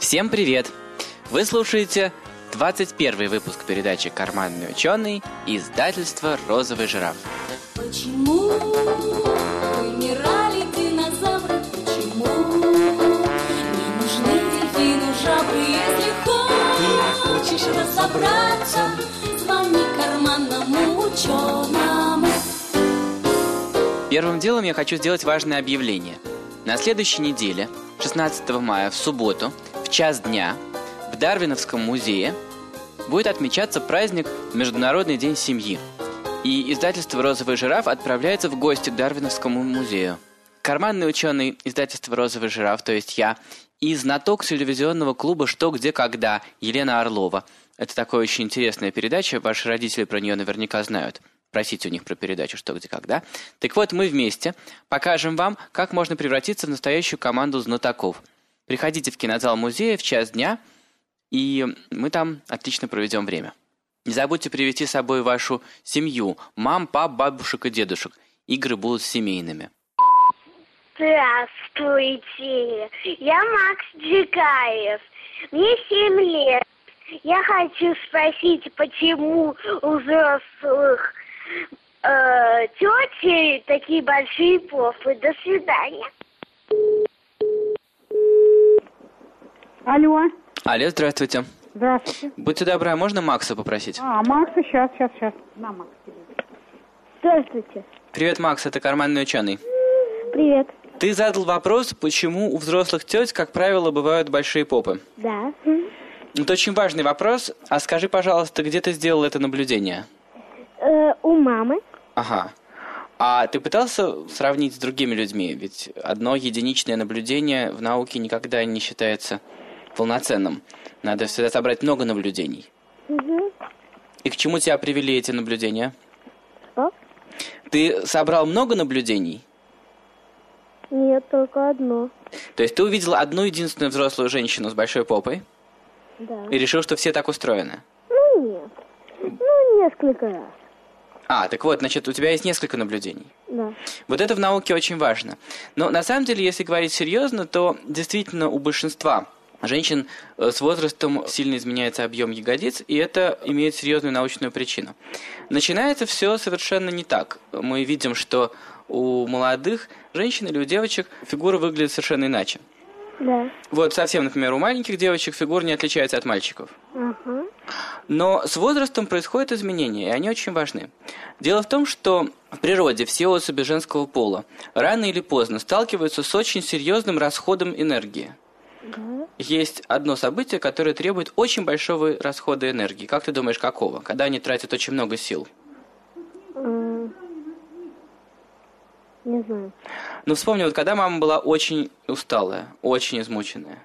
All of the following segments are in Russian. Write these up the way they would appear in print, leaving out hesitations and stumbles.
Всем привет! Вы слушаете 21 выпуск передачи «Карманный ученый» издательства «Розовый жираф». Почему вымирали динозавры? Почему не нужны дельфину жабры? Если хочешь разобраться, звони карманному ученому. Первым делом я хочу сделать важное объявление. На следующей неделе, 16 мая, в субботу, в час дня, в Дарвиновском музее будет отмечаться праздник Международный день семьи. И издательство «Розовый жираф» отправляется в гости к Дарвиновскому музею. Карманный ученый издательства «Розовый жираф», то есть я, и знаток телевизионного клуба «Что, где, когда» Елена Орлова. Это такая очень интересная передача, ваши родители про нее наверняка знают. Просите у них про передачу «Что, где, когда». Так вот, мы вместе покажем вам, как можно превратиться в настоящую команду знатоков. Приходите в кинозал музея в час дня, и мы там отлично проведем время. Не забудьте привести с собой вашу семью, мам, пап, бабушек и дедушек. Игры будут семейными. Здравствуйте, я Макс Джигаев, мне 7 лет. Я хочу спросить, почему у взрослых тети такие большие попы. До свидания. Алло. Алло, здравствуйте. Здравствуйте. Будьте добры, а можно Макса попросить? Макса, сейчас. На, Макс. Здравствуйте. Привет, Макс, это карманный ученый. Привет. Ты задал вопрос, почему у взрослых теть, как правило, бывают большие попы. Да. Это очень важный вопрос. А скажи, пожалуйста, где ты сделал это наблюдение? У мамы. Ага. А ты пытался сравнить с другими людьми? Ведь одно единичное наблюдение в науке никогда не считается полноценным. Надо всегда собрать много наблюдений. Угу. И к чему тебя привели эти наблюдения? Что? Ты собрал много наблюдений? Нет, только одно. То есть ты увидел одну единственную взрослую женщину с большой попой? Да. И решил, что все так устроены? Нет. Несколько раз. Так вот, значит, у тебя есть несколько наблюдений. Да. Вот это в науке очень важно. Но на самом деле, если говорить серьезно, то действительно у большинства женщин с возрастом сильно изменяется объем ягодиц, и это имеет серьезную научную причину. Начинается все совершенно не так. Мы видим, что у молодых женщин или у девочек фигура выглядит совершенно иначе. Да. Вот совсем, например, у маленьких девочек фигура не отличается от мальчиков. Ага. Но с возрастом происходят изменения, и они очень важны. Дело в том, что в природе все особи женского пола рано или поздно сталкиваются с очень серьезным расходом энергии. Да. Есть одно событие, которое требует очень большого расхода энергии. Как ты думаешь, какого? Когда они тратят очень много сил? Не знаю. Ну, вспомни, вот когда мама была очень усталая, очень измученная.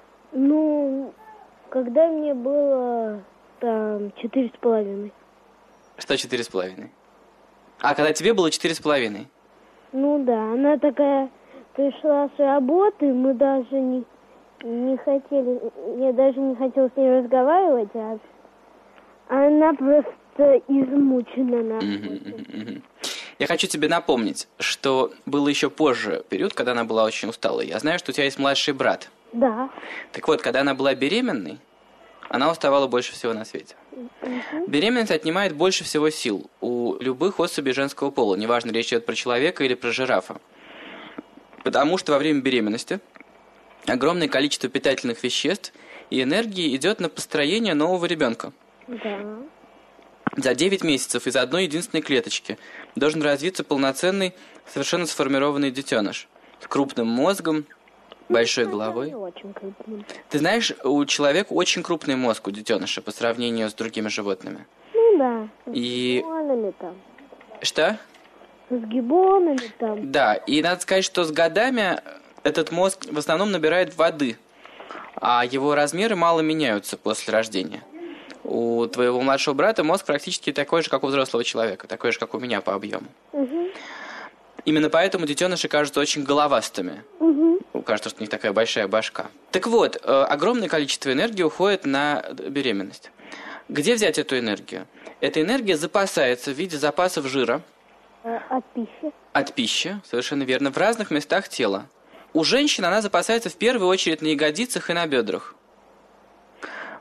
Когда мне было 4,5. Что 4,5? Когда тебе было 4,5? Да, она такая пришла с работы, мы даже не хотели, я даже не хотела с ней разговаривать, а она просто измучена нахуй. Я хочу тебе напомнить, что был еще позже период, когда она была очень усталой. Я знаю, что у тебя есть младший брат. Да. Так вот, когда она была беременной, она уставала больше всего на свете. Беременность отнимает больше всего сил у любых особей женского пола, неважно, речь идет про человека или про жирафа. Потому что во время беременности огромное количество питательных веществ и энергии идет на построение нового ребенка. Да. За 9 месяцев из одной единственной клеточки должен развиться полноценный, совершенно сформированный детеныш с крупным мозгом, большой головой. Очень крупным. Ты знаешь, у человека очень крупный мозг у детеныша по сравнению с другими животными. Да. И... С гибонами там. Что? С гибонами там. Да, и надо сказать, что с годами этот мозг в основном набирает воды, а его размеры мало меняются после рождения. У твоего младшего брата мозг практически такой же, как у взрослого человека, такой же, как у меня по объему. Угу. Именно поэтому детеныши кажутся очень головастыми. Угу. Кажется, что у них такая большая башка. Так вот, огромное количество энергии уходит на беременность. Где взять эту энергию? Эта энергия запасается в виде запасов жира. От пищи. От пищи, совершенно верно, в разных местах тела. У женщин она запасается в первую очередь на ягодицах и на бедрах.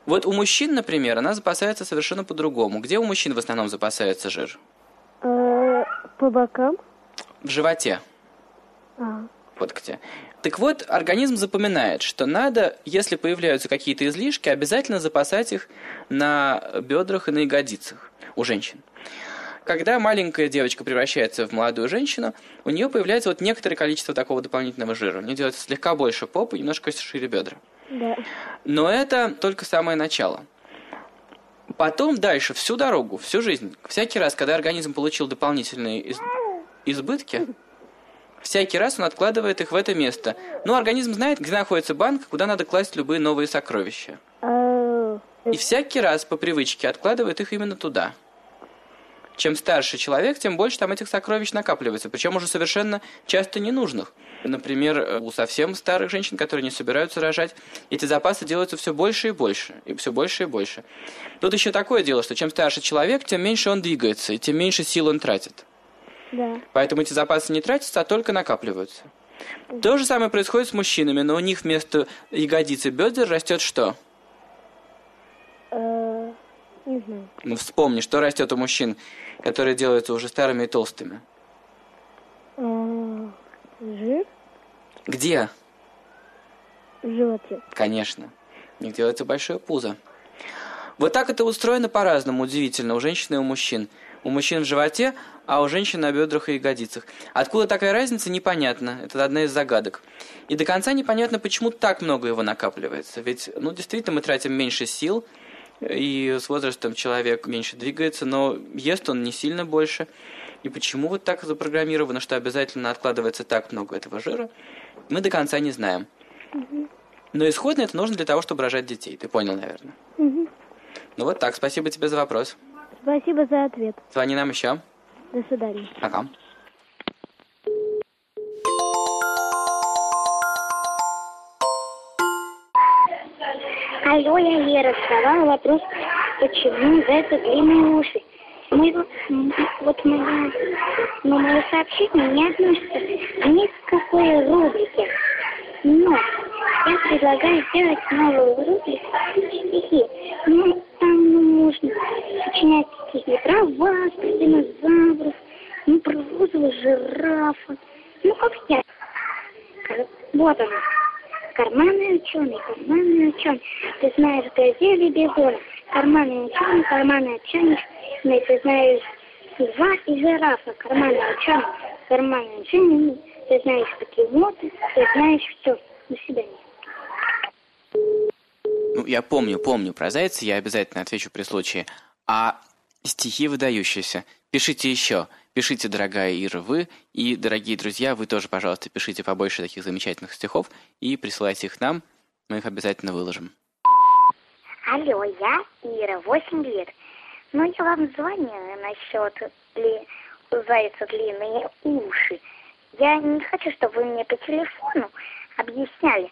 Вот у мужчин, например, она запасается совершенно по-другому. Где у мужчин в основном запасается жир? По бокам. В животе. Вот где. Так вот, организм запоминает, что надо, если появляются какие-то излишки, обязательно запасать их на бедрах и на ягодицах у женщин. Когда маленькая девочка превращается в молодую женщину, у нее появляется вот некоторое количество такого дополнительного жира. У нее делается слегка больше попы, немножко шире бедра. Да. Но это только самое начало. Потом дальше, всю дорогу, всю жизнь, всякий раз, когда организм получил дополнительные избытки, всякий раз он откладывает их в это место. Но организм знает, где находится банк, куда надо класть любые новые сокровища. И всякий раз по привычке откладывает их именно туда. Чем старше человек, тем больше там этих сокровищ накапливается. Причем уже совершенно часто ненужных. Например, у совсем старых женщин, которые не собираются рожать, эти запасы делаются все больше и больше. И все больше и больше. Тут еще такое дело, что чем старше человек, тем меньше он двигается, и тем меньше сил он тратит. Да. Поэтому эти запасы не тратятся, а только накапливаются. То же самое происходит с мужчинами, но у них вместо ягодиц и бедер растет что? Не знаю. Ну, вспомни, что растет у мужчин, которые делаются уже старыми и толстыми. Жир Где? в животе. Конечно. У них делается большое пузо. Вот так это устроено по-разному, удивительно, у женщин и у мужчин. У мужчин в животе, а у женщин на бедрах и ягодицах. Откуда такая разница, непонятно. Это одна из загадок. И до конца непонятно, почему так много его накапливается. Ведь, действительно, мы тратим меньше сил, и с возрастом человек меньше двигается, но ест он не сильно больше. И почему вот так запрограммировано, что обязательно откладывается так много этого жира, мы до конца не знаем. Но исходно это нужно для того, чтобы рожать детей. Ты понял, наверное? Ну вот так, спасибо тебе за вопрос. Спасибо за ответ. Звони нам еще. До свидания. Пока. Алло, я Лера. Задавала вопрос, почему зайцы длинные уши. Мое сообщение не относится ни к какой рубрике. Но я предлагаю сделать новую рубрику стихи. Там нужно сочинять стихи про вас, про динозавров, про розового жирафа. Как я. Вот он. Карманный ученый. Ты знаешь газели бегуна. Карманный ученый. Ты знаешь льва и жирафа. Карманный ученый. Ты знаешь покемоны. Ты знаешь все. До свидания. Я помню про зайца, я обязательно отвечу при случае. А стихи выдающиеся. Пишите еще. Пишите, дорогая Ира, вы. И, дорогие друзья, вы тоже, пожалуйста, пишите побольше таких замечательных стихов и присылайте их нам. Мы их обязательно выложим. Алло, я Ира, 8 лет. Я вам звонила насчет у зайца длинные уши. Я не хочу, чтобы вы мне по телефону объясняли,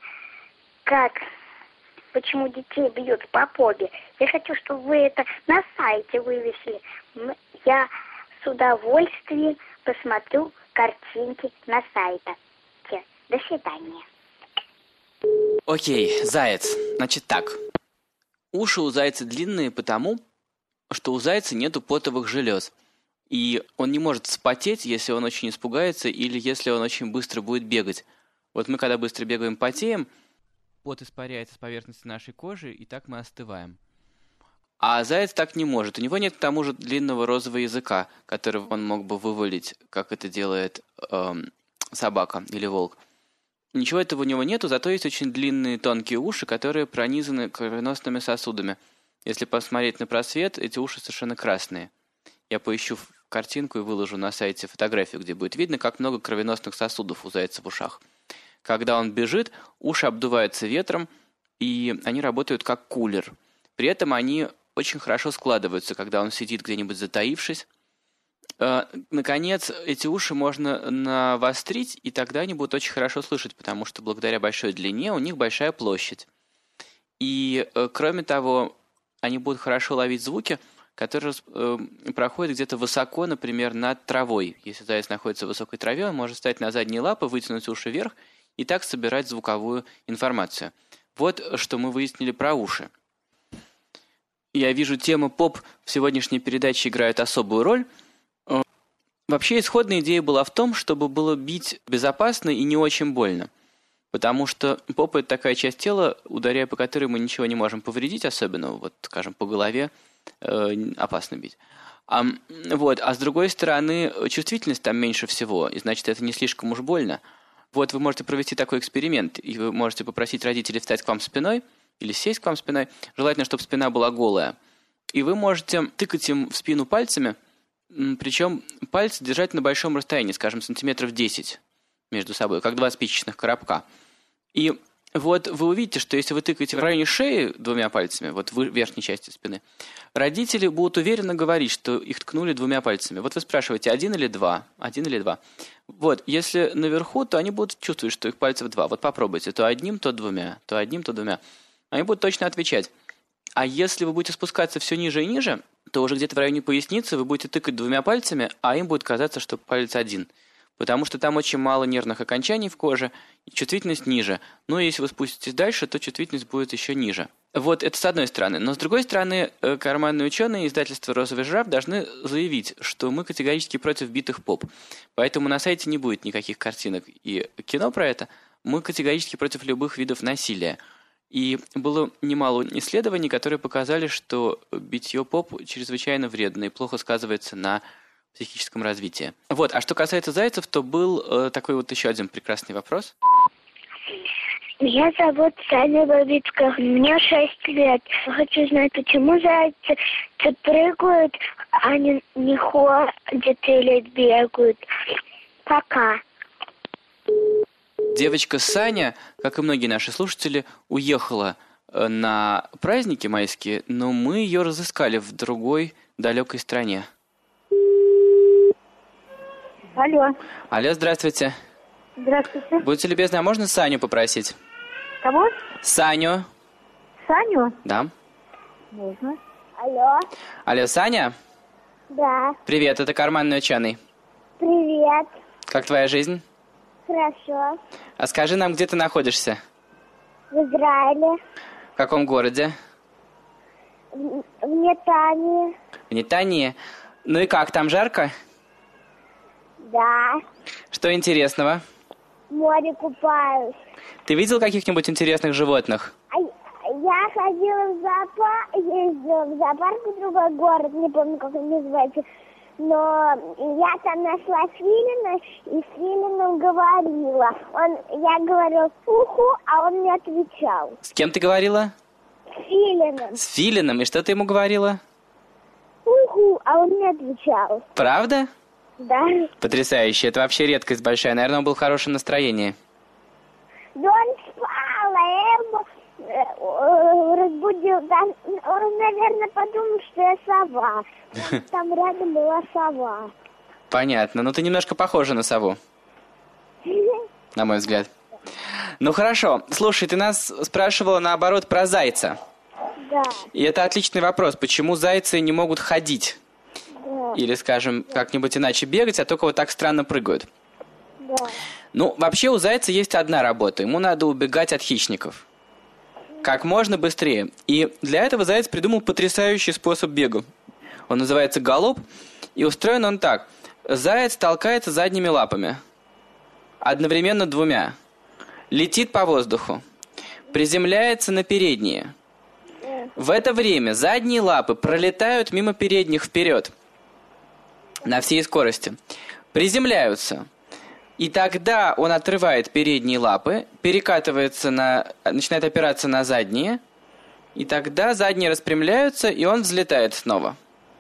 почему детей бьют по попе. Я хочу, чтобы вы это на сайте вывесили. Я с удовольствием посмотрю картинки на сайте. До свидания. Окей, заяц. Значит так. Уши у зайца длинные потому, что у зайца нету потовых желез. И он не может вспотеть, если он очень испугается или если он очень быстро будет бегать. Вот мы, когда быстро бегаем, потеем, пот испаряется с поверхности нашей кожи, и так мы остываем. А заяц так не может. У него нет к тому же длинного розового языка, который он мог бы вывалить, как это делает собака или волк. Ничего этого у него нету, зато есть очень длинные тонкие уши, которые пронизаны кровеносными сосудами. Если посмотреть на просвет, эти уши совершенно красные. Я поищу картинку и выложу на сайте фотографию, где будет видно, как много кровеносных сосудов у зайца в ушах. Когда он бежит, уши обдуваются ветром, и они работают как кулер. При этом они очень хорошо складываются, когда он сидит где-нибудь затаившись. Наконец, эти уши можно навострить, и тогда они будут очень хорошо слышать, потому что благодаря большой длине у них большая площадь. И, кроме того, они будут хорошо ловить звуки, которые проходят где-то высоко, например, над травой. Если заяц находится в высокой траве, он может встать на задние лапы, вытянуть уши вверх и так собирать звуковую информацию. Вот что мы выяснили про уши. я вижу, тема поп в сегодняшней передаче играет особую роль. Вообще исходная идея была в том, чтобы было бить безопасно и не очень больно. Потому что попа – это такая часть тела, ударяя по которой мы ничего не можем повредить, особенно, вот, скажем, по голове опасно бить. А с другой стороны, чувствительность там меньше всего, и значит, это не слишком уж больно. Вот вы можете провести такой эксперимент, и вы можете попросить родителей встать к вам спиной или сесть к вам спиной, желательно, чтобы спина была голая. И вы можете тыкать им в спину пальцами, причем пальцы держать на большом расстоянии, скажем, сантиметров 10 между собой, как два спичечных коробка. И вот вы увидите, что если вы тыкаете в районе шеи двумя пальцами, вот в верхней части спины, родители будут уверенно говорить, что их ткнули двумя пальцами. Вот вы спрашиваете, один или два? Вот, если наверху, то они будут чувствовать, что их пальцев два. Вот попробуйте, то одним, то двумя, то одним, то двумя. Они будут точно отвечать. А если вы будете спускаться все ниже и ниже, то уже где-то в районе поясницы вы будете тыкать двумя пальцами, а им будет казаться, что палец один. Потому что там очень мало нервных окончаний в коже, и чувствительность ниже. Но если вы спуститесь дальше, то чувствительность будет еще ниже. Вот это с одной стороны. Но с другой стороны, карманные ученые издательства «Розовый жираф» должны заявить, что мы категорически против битых поп. Поэтому на сайте не будет никаких картинок и кино про это. Мы категорически против любых видов насилия. И было немало исследований, которые показали, что битье поп чрезвычайно вредно и плохо сказывается на психическом развитии. Вот, а что касается зайцев, то был такой вот еще один прекрасный вопрос. Меня зовут Саня Бабицкая, мне 6 лет. Хочу знать, почему зайцы прыгают, а не ходят или бегают. Пока. Девочка Саня, как и многие наши слушатели, уехала на праздники майские, но мы ее разыскали в другой далекой стране. Алло. Алло, здравствуйте. Здравствуйте. Будьте любезны, а можно Саню попросить? Кого? Саню. Саню? Да. Можно. Алло. Алло, Саня? Да. Привет, это карманный ученый. Привет. Как твоя жизнь? Хорошо. А скажи нам, где ты находишься? В Израиле. В каком городе? В Нетании. В Нетании. Ну и как, там жарко? Да. Что интересного? В море купаюсь. Ты видел каких-нибудь интересных животных? Я ездила в зоопарк в другой город, не помню, как он называется. Но я там нашла филина и с филином говорила. Я говорила «уху», а он мне отвечал. С кем ты говорила? С филином. С филином. И что ты ему говорила? «Уху», а он мне отвечал. Правда? Да. Потрясающе. Это вообще редкость большая. Наверное, он был в хорошем настроении. Да он спал, а я его разбудил. Да, он, наверное, подумал, что я сова. Там рядом была сова. Понятно. Но ты немножко похожа на сову, на мой взгляд. Ну хорошо. Слушай, ты нас спрашивала наоборот про зайца. Да. И это отличный вопрос. Почему зайцы не могут ходить? Да. Или, скажем, как-нибудь иначе бегать, а только вот так странно прыгают? Да. Ну, вообще у зайца есть одна работа. Ему надо убегать от хищников. Как можно быстрее. И для этого заяц придумал потрясающий способ бега. Он называется галоп. И устроен он так. Заяц толкается задними лапами. Одновременно двумя. Летит по воздуху. Приземляется на передние. В это время задние лапы пролетают мимо передних вперед. На всей скорости. Приземляются. И тогда он отрывает передние лапы, начинает опираться на задние, и тогда задние распрямляются, и он взлетает снова.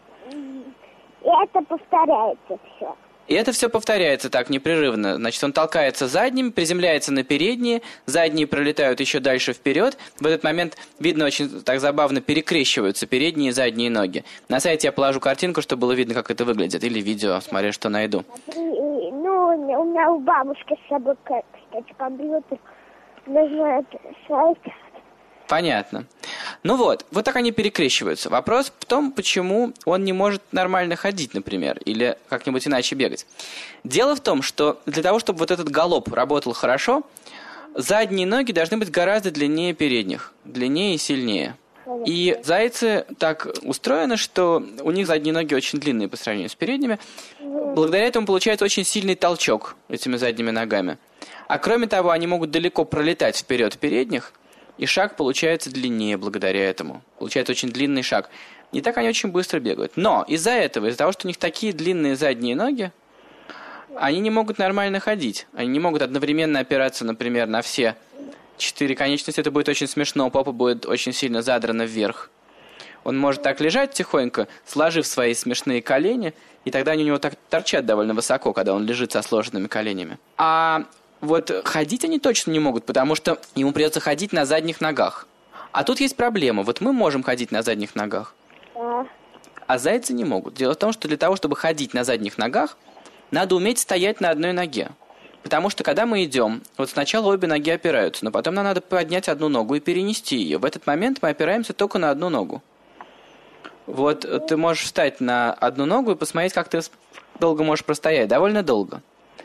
И это повторяется все. И это все повторяется так непрерывно. Значит, он толкается задними, приземляется на передние, задние пролетают еще дальше вперед. В этот момент, видно, очень так забавно перекрещиваются передние и задние ноги. На сайте я положу картинку, чтобы было видно, как это выглядит. Или видео, смотря что найду. Ну, у меня у бабушки с собой, кстати, компьютер. Нужно это сайт. Понятно. Ну вот так они перекрещиваются. Вопрос в том, почему он не может нормально ходить, например, или как-нибудь иначе бегать. Дело в том, что для того, чтобы вот этот галоп работал хорошо, задние ноги должны быть гораздо длиннее передних. Длиннее и сильнее. И зайцы так устроены, что у них задние ноги очень длинные по сравнению с передними. Благодаря этому получается очень сильный толчок этими задними ногами. А кроме того, они могут далеко пролетать вперед передних, и шаг получается длиннее благодаря этому. Получается очень длинный шаг. И так они очень быстро бегают. Но из-за этого, из-за того, что у них такие длинные задние ноги, они не могут нормально ходить. Они не могут одновременно опираться, например, на все 4 конечности. Это будет очень смешно. Попа будет очень сильно задрана вверх. Он может так лежать тихонько, сложив свои смешные колени, и тогда они у него так торчат довольно высоко, когда он лежит со сложенными коленями. А вот ходить они точно не могут, потому что ему придется ходить на задних ногах. А тут есть проблема. Вот мы можем ходить на задних ногах, а зайцы не могут. Дело в том, что для того, чтобы ходить на задних ногах, надо уметь стоять на одной ноге. Потому что когда мы идем, вот сначала обе ноги опираются, но потом нам надо поднять одну ногу и перенести ее. В этот момент мы опираемся только на одну ногу. Вот ты можешь встать на одну ногу и посмотреть, как ты долго можешь простоять. Довольно долго.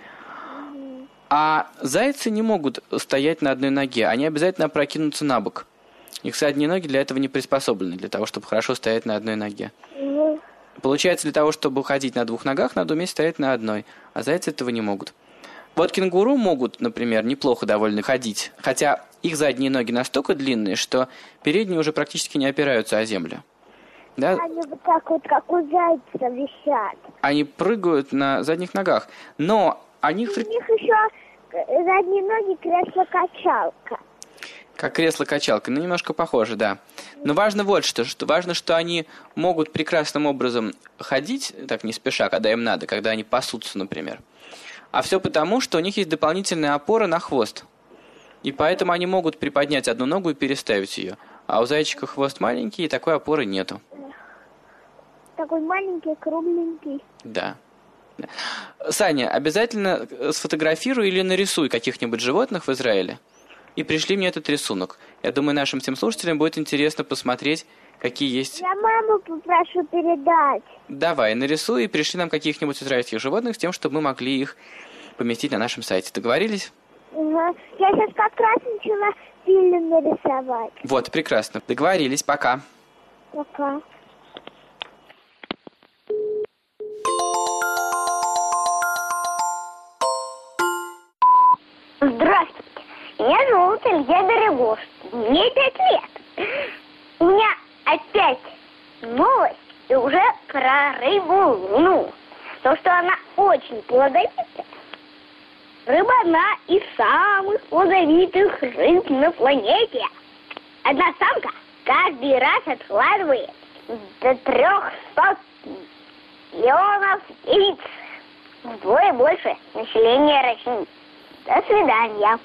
А зайцы не могут стоять на одной ноге. Они обязательно опрокинутся на бок. Их задние ноги для этого не приспособлены, для того, чтобы хорошо стоять на одной ноге. Получается, для того, чтобы ходить на 2 ногах, надо уметь стоять на одной. А зайцы этого не могут. Вот кенгуру могут, например, неплохо довольно ходить. Хотя их задние ноги настолько длинные, что передние уже практически не опираются о землю. Да? Они вот так вот, как у зайца, висят. Они прыгают на задних ногах. Но они... У них еще задние ноги кресло-качалка. Как кресло-качалка. Ну, немножко похоже, да. Но важно вот что. Важно, что они могут прекрасным образом ходить, так не спеша, когда им надо, когда они пасутся, например. А все потому, что у них есть дополнительная опора на хвост. И поэтому они могут приподнять одну ногу и переставить ее. А у зайчика хвост маленький, и такой опоры нету. Такой маленький, кругленький. Да. Саня, обязательно сфотографируй или нарисуй каких-нибудь животных в Израиле и пришли мне этот рисунок. Я думаю, нашим всем слушателям будет интересно посмотреть, какие есть... Я маму попрошу передать. Давай, нарисуй и пришли нам каких-нибудь израильских животных с тем, чтобы мы могли их поместить на нашем сайте. Договорились? Я сейчас как раз начала фильм нарисовать. Вот, прекрасно. Договорились. Пока. Пока. Здравствуйте. Меня зовут Илья Дорогош. Мне 5 лет. У меня опять новость и уже про рыбу Луну. То, что она очень плодовитая. Рыба одна из самых плодовитых рыб на планете. Одна самка каждый раз откладывает до 300 миллионов яиц. Вдвое больше населения России. До свидания.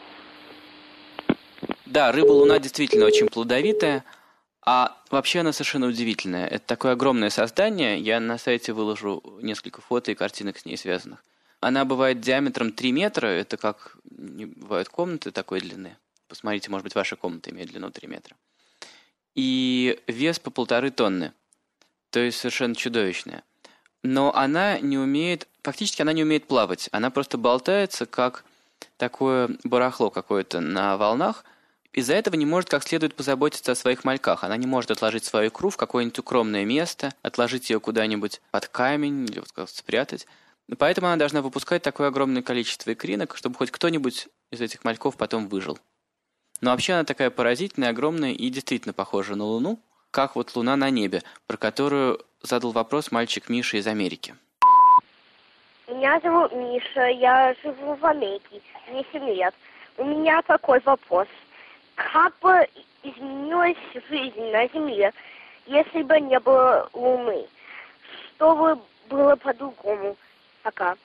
Да, рыба-луна действительно очень плодовитая, а вообще она совершенно удивительная. Это такое огромное создание, я на сайте выложу несколько фото и картинок с ней связанных. Она бывает диаметром 3 метра, это как бывают комнаты такой длины. Посмотрите, может быть, ваша комната имеет длину 3 метра. И вес по 1,5 тонны, то есть совершенно чудовищная. Но она не умеет, фактически она не умеет плавать, она просто болтается, как такое барахло какое-то на волнах, из-за этого не может как следует позаботиться о своих мальках. Она не может отложить свою икру в какое-нибудь укромное место, отложить ее куда-нибудь под камень или вот спрятать. Поэтому она должна выпускать такое огромное количество икринок, чтобы хоть кто-нибудь из этих мальков потом выжил. Но вообще она такая поразительная, огромная и действительно похожа на Луну, как вот Луна на небе, про которую задал вопрос мальчик Миша из Америки. Меня зовут Миша, я живу в Америке, мне 7 лет. У меня такой вопрос. Как бы изменилась жизнь на Земле, если бы не было Луны? Что бы было по-другому? Пока.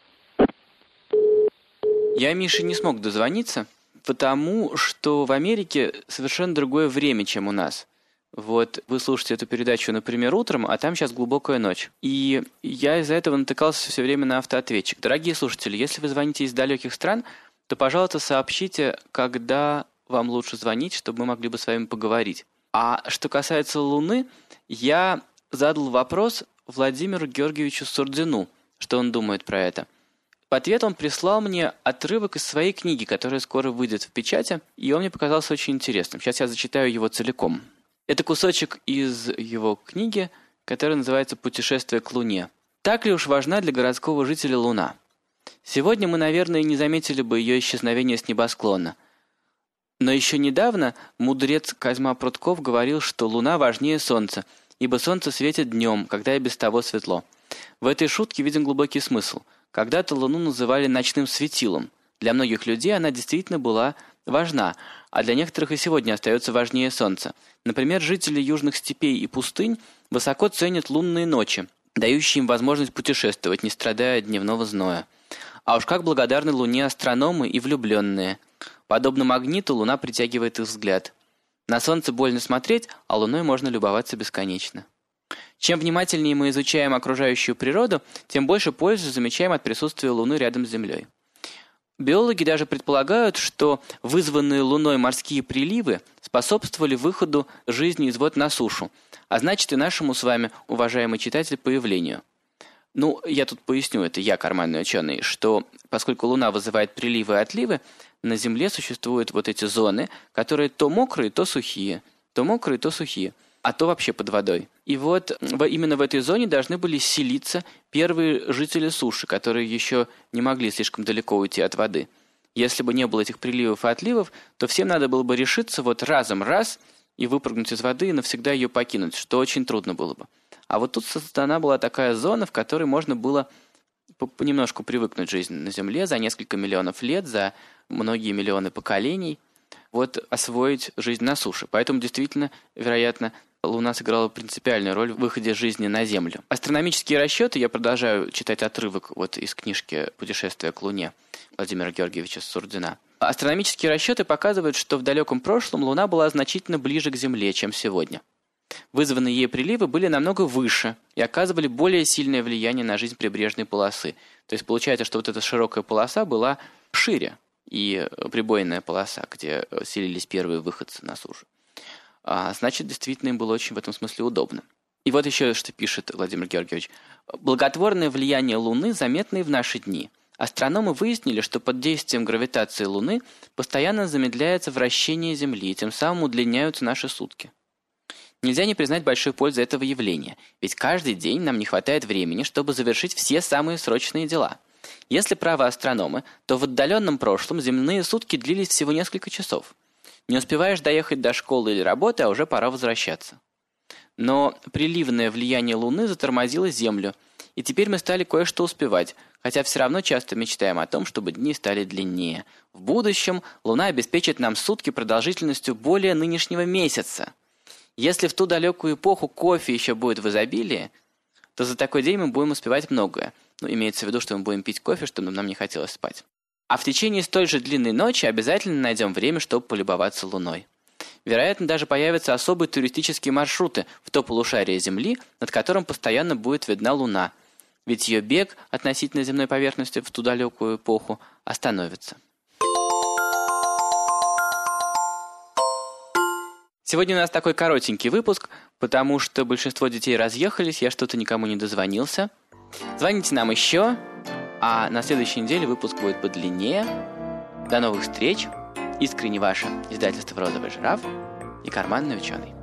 Я Мише не смог дозвониться, потому что в Америке совершенно другое время, чем у нас. Вот вы слушаете эту передачу, например, утром, а там сейчас глубокая ночь. И я из-за этого натыкался все время на автоответчик. Дорогие слушатели, если вы звоните из далеких стран, то, пожалуйста, сообщите, когда вам лучше звонить, чтобы мы могли бы с вами поговорить. А что касается Луны, я задал вопрос Владимиру Георгиевичу Сурдину, что он думает про это. В ответ он прислал мне отрывок из своей книги, которая скоро выйдет в печати, и он мне показался очень интересным. Сейчас я зачитаю его целиком. Это кусочек из его книги, которая называется «Путешествие к Луне». Так ли уж важна для городского жителя Луна? Сегодня мы, наверное, не заметили бы ее исчезновение с небосклона. Но еще недавно мудрец Козьма Прутков говорил, что Луна важнее Солнца, ибо Солнце светит днем, когда и без того светло. В этой шутке виден глубокий смысл. Когда-то Луну называли ночным светилом. Для многих людей она действительно была важна, а для некоторых и сегодня остается важнее Солнца. Например, жители южных степей и пустынь высоко ценят лунные ночи, дающие им возможность путешествовать, не страдая от дневного зноя. А уж как благодарны Луне астрономы и влюбленные. Подобно магниту Луна притягивает их взгляд. На Солнце больно смотреть, а Луной можно любоваться бесконечно. Чем внимательнее мы изучаем окружающую природу, тем больше пользы замечаем от присутствия Луны рядом с Землей. Биологи даже предполагают, что вызванные Луной морские приливы способствовали выходу жизни из вод на сушу, а значит и нашему с вами, уважаемый читатель, появлению. Я тут поясню, это я, карманный ученый, что поскольку Луна вызывает приливы и отливы, на Земле существуют вот эти зоны, которые то мокрые, то сухие, а то вообще под водой. И вот именно в этой зоне должны были селиться первые жители суши, которые еще не могли слишком далеко уйти от воды. Если бы не было этих приливов и отливов, то всем надо было бы решиться вот разом и выпрыгнуть из воды и навсегда ее покинуть, что очень трудно было бы. А вот тут создана была такая зона, в которой можно было понемножку привыкнуть к жизни на Земле за несколько миллионов лет, за многие миллионы поколений, освоить жизнь на суше. Поэтому действительно, вероятно, Луна сыграла принципиальную роль в выходе жизни на Землю. Астрономические расчеты, я продолжаю читать отрывок из книжки «Путешествие к Луне» Владимира Георгиевича Сурдина. Астрономические расчеты показывают, что в далеком прошлом Луна была значительно ближе к Земле, чем сегодня. Вызванные ей приливы были намного выше и оказывали более сильное влияние на жизнь прибрежной полосы. То есть получается, что вот эта широкая полоса была шире, и прибойная полоса, где селились первые выходцы на сушу. Значит, действительно им было очень в этом смысле удобно. И вот еще что пишет Владимир Георгиевич. Благотворное влияние Луны заметно и в наши дни. Астрономы выяснили, что под действием гравитации Луны постоянно замедляется вращение Земли, и тем самым удлиняются наши сутки. Нельзя не признать большой пользы этого явления, ведь каждый день нам не хватает времени, чтобы завершить все самые срочные дела. Если правы астрономы, то в отдаленном прошлом земные сутки длились всего несколько часов. Не успеваешь доехать до школы или работы, а уже пора возвращаться. Но приливное влияние Луны затормозило Землю, и теперь мы стали кое-что успевать, хотя все равно часто мечтаем о том, чтобы дни стали длиннее. В будущем Луна обеспечит нам сутки продолжительностью более нынешнего месяца. Если в ту далекую эпоху кофе еще будет в изобилии, то за такой день мы будем успевать многое. Имеется в виду, что мы будем пить кофе, чтобы нам не хотелось спать. А в течение столь же длинной ночи обязательно найдем время, чтобы полюбоваться Луной. Вероятно, даже появятся особые туристические маршруты в то полушарие Земли, над которым постоянно будет видна Луна, ведь ее бег относительно земной поверхности в ту далекую эпоху остановится. Сегодня у нас такой коротенький выпуск, потому что большинство детей разъехались, я что-то никому не дозвонился. Звоните нам еще, а на следующей неделе выпуск будет подлиннее. До новых встреч! Искренне ваше издательство «Розовый жираф» и карманный ученый.